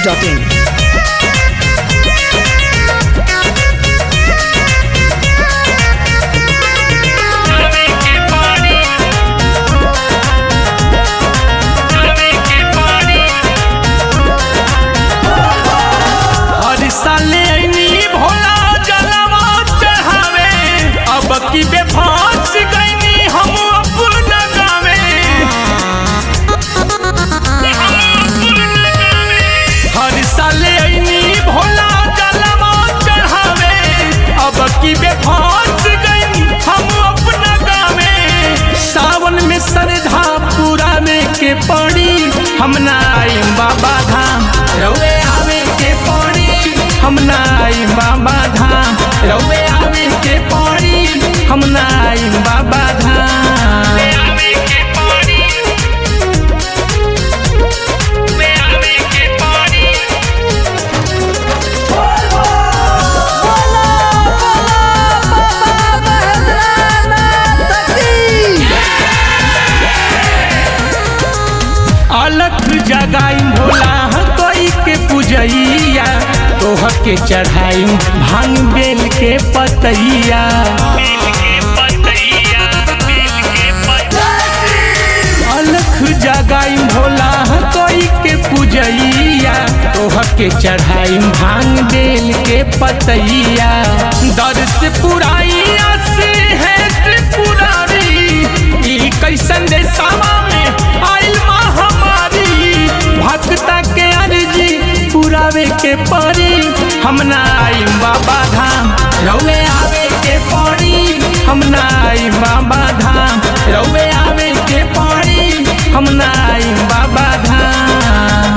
biharmasti.in की बेफास गईनी हम अपना गावे हर साल आईनी भोला जलवा चढ़ावे अब की बेफास गईनी हम अपना गावे सावन में श्रद्धा पूरा में के पड़ी हम ना आई बाबा धाम रउए आवे के पड़ी हम ना आई बाबा धाम रउए आवे के पड़ी हम ना आई बाबा धाम अलख जगाई भोला कोई के पूजैया तोह के चढ़ाई भांग बेल के पतैया अलख जगाई भोला कोई के पूजैया तोह के चढ़ाई भांग बेल के पतैया दर्श पुराइया से है त्रिपुरारी ई कैसन देशवा में आइल महामारी भक्ता के अर्जी पुरावे के पड़ी हम ना आई बाबा धाम रउए आवे के पड़ी हम ना आई बाबा धाम रउए आवे के पड़ी हम ना आई बाबा धाम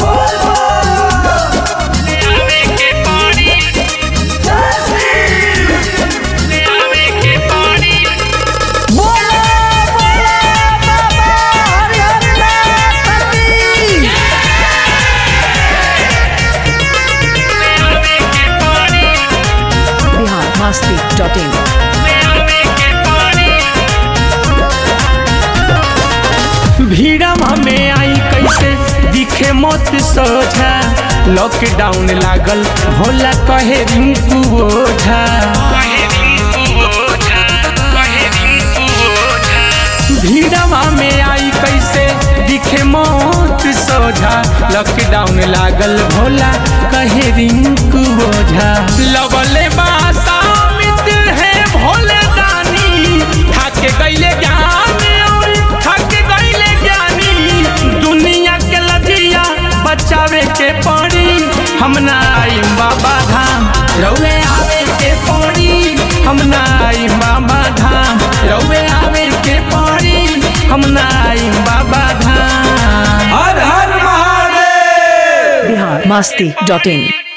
biharmasti.in भीड़ा में आई कैसे दिखे मत सोझा लॉकडाउन लागल भोला कहे रिंकू ओझा भीड़ा में आई कैसे दिखे मत सोझा लॉकडाउन लागल भोला कहे रिंकू ओझा लवले बासा मित्र है भोले दानी थक गईले ज्ञान और थक गईले ज्ञानी दुनिया के लजिया बचावे के पड़ी हम ना आई बाबा धाम रउए आवे के पड़ी हम ना आई बाबा धाम रउए आवे के पड़ी हम ना आई बाबा धाम हर हर महादेव biharmasti.in